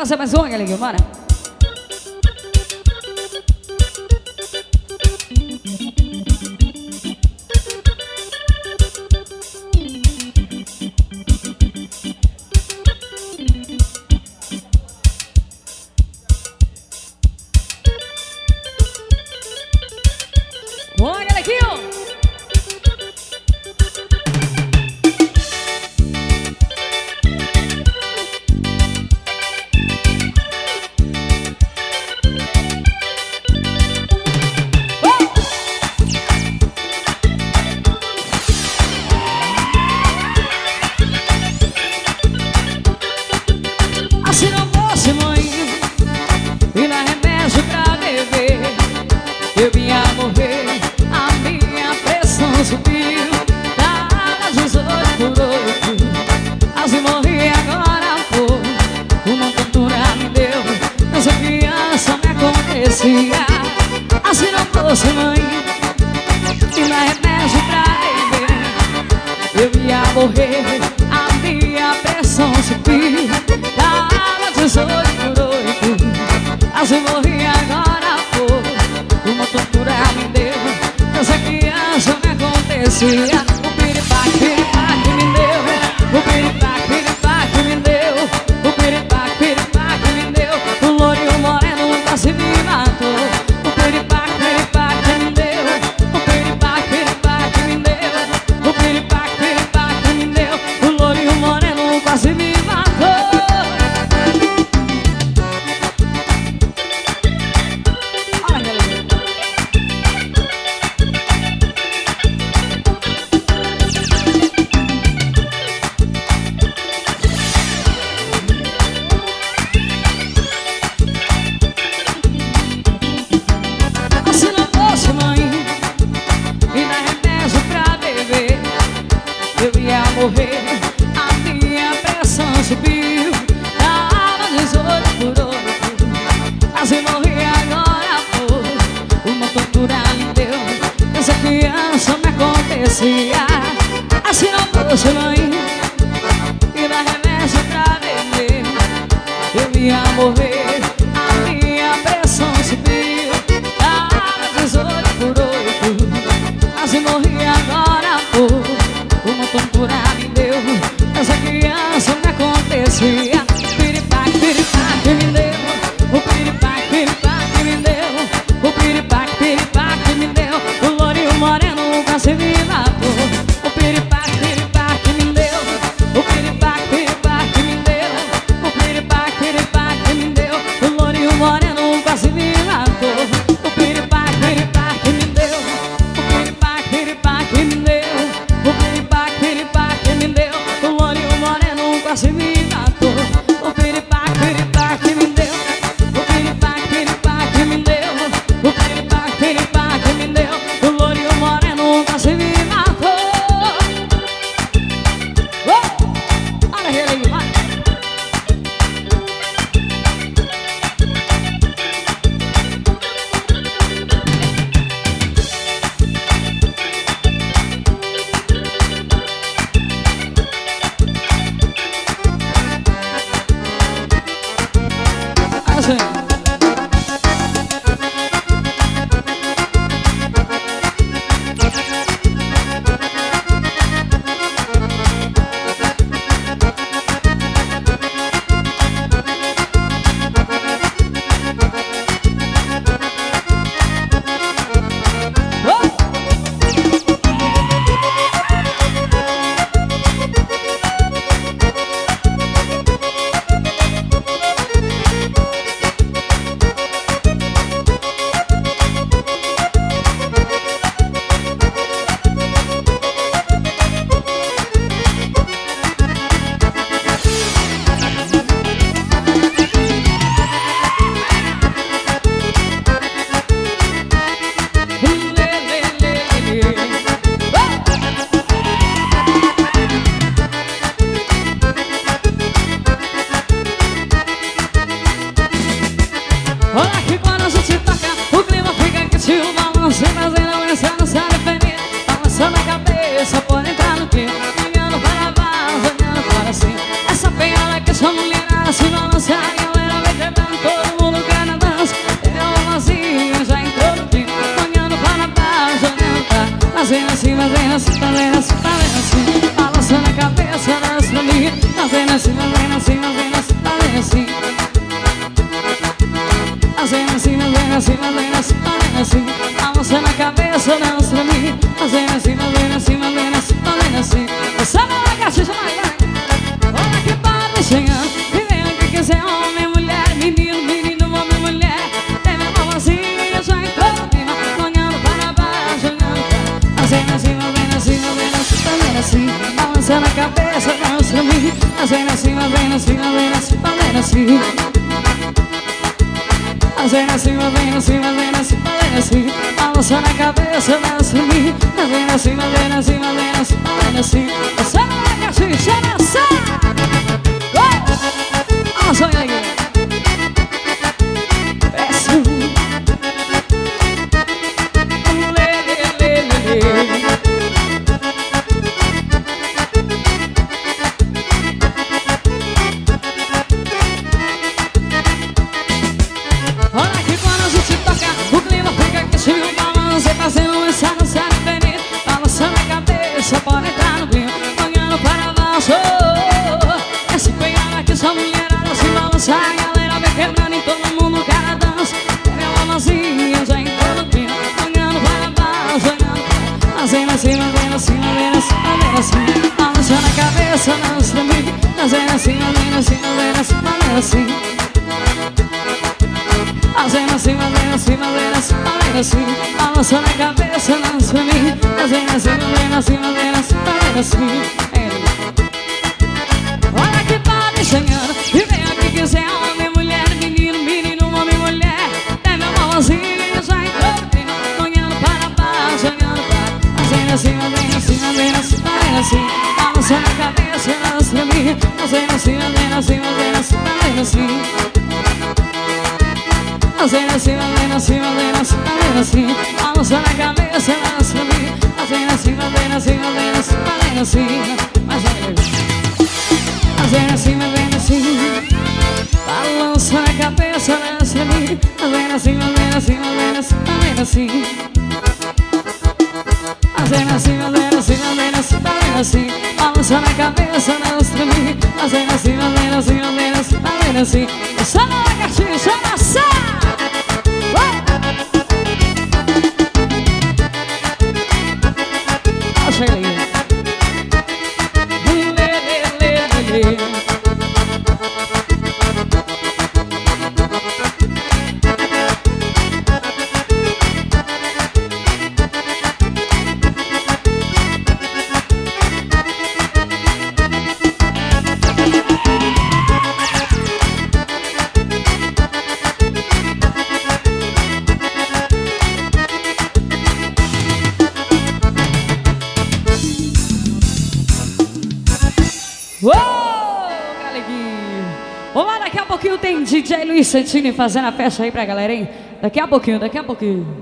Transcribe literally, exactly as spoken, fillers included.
fazer mais uma, galerinha, bora. Olha aqui, ó. Se não fosse mãe e dar remédio pra beber, eu vinha morrer. A minha pressão subiu, tava dezoito por oito. Quase morri agora há pouco. Uma tontura me deu, essa criança me acontecia. Ah, se não fosse mãe e dar remédio pra beber, eu ia morrer. A minha pressão subiu, dezoito por oito, quase morri agora há pouco. Uma tontura me deu, essa criança me acontecia. O piripaque, piripaque me deu, o piripaque, piripaque me deu, o piripaque, piripaque me deu. O louro e o moreno quase me matou. O piripaque, piripaque me deu, o piripaque, piripaque me deu, o piripaque, piripaque me deu. O louro e o moreno quase me matou. Morrer, a minha pressão subiu, tava dezoito por oito, quase morri agora há pouco. Uma tontura me deu, essa criança me acontecia. Assim não fosse mãe e dar remédio pra beber, eu ia morrer. A minha pressão subiu, tava dezoito por oito, quase morri agora há pouco. Uma tontura me deu, essa criança me acontecia. Piripaque, piripaque me deu, o piripaque, piripaque me deu, o piripaque, piripaque me deu. O louro e o moreno quase me matou. O piripaque, piripaque me deu, o piripaque, piripaque me deu, o piripaque, piripaque me deu. O louro e o moreno quase me matou. O piripaque, piripaque me deu, o piripaque, piripaque me deu. O piripaque, piripaque me deu, o louro e o moreno quase me matou. O piripaque, piripaque me deu, o piripaque, piripaque me deu, o piripaque, piripaque me deu, o louro e o moreno quase me matou. Oh! Olha ele aí, vai! Assim. Você fazendo a dança, não sabe ferir, balançando a cabeça, pode entrar no clima, olhando para baixo, olhando para cima. Essa pegada que sua mulher se balançar, galera. fazendo assim, fazendo assim, fazendo assim, fazendo assim. Fazendo assim, fazendo assim, fazendo assim, fazendo assim. Balançando a cabeça, dança em mim. Fazendo assim, fazendo assim, fazendo assim, fazendo assim. Você não é assim, você não é assim. Balança aí, aí. Peço. Lê, lê, lê, lê, lê. Olha que quando a gente toca, o clima fica aquecido. Balança e fazendo essa dança diferente. Balançando a cabeça, pode entrar no clima. Olhando para baixo. Essa pegada que só mulherada se balança. A galera vem quebrando em todo mundo, cara dança. Ela vazia, já entrou no clima. Olhando para baixo, olhando para fazendo assim, fazendo assim, fazendo assim, fazendo assim. Balançando a cabeça, dança pra mim. Fazendo assim, fazendo assim, fazendo assim, fazendo assim. Fazendo assim, fazendo assim, fazendo assim, fazendo assim. Balançando a cabeça, dança pra mim. Fazendo assim, fazendo assim, fazendo assim, fazendo assim. Olha que tá me chegando. E vem aqui quiser, homem, mulher, menino, menino, homem, mulher. Leve a mãozinha, já entrou no clima. Olhando para baixo, olhando para. Fazendo assim, fazendo assim, fazendo assim, fazendo assim. Balançando a cabeça, dança pra mim. Fazendo assim, fazendo assim, fazendo assim, fazendo assim. Fazendo assim, fazendo assim, fazendo assim, fazendo assim. Balançando a cabeça, dança pra mim. Fazendo assim, fazendo assim, fazendo assim, fazendo assim. Mais uma vez. Fazendo assim, fazendo assim. Balançando a cabeça, dança pra mim. Fazendo assim, fazendo assim, fazendo assim, fazendo assim. Fazendo assim, fazendo assim, fazendo assim, fazendo assim. Balançando a cabeça, dança pra mim. Fazendo assim, fazendo assim, fazendo assim, fazendo assim. Só na lagartinha, só na sala. Deixa ele aí. Lê, lê, lê, lê, lê. Uou, galeguinho. Vamos lá, daqui a pouquinho tem D J Luiz Santini fazendo a festa aí pra galera, hein? Daqui a pouquinho, daqui a pouquinho.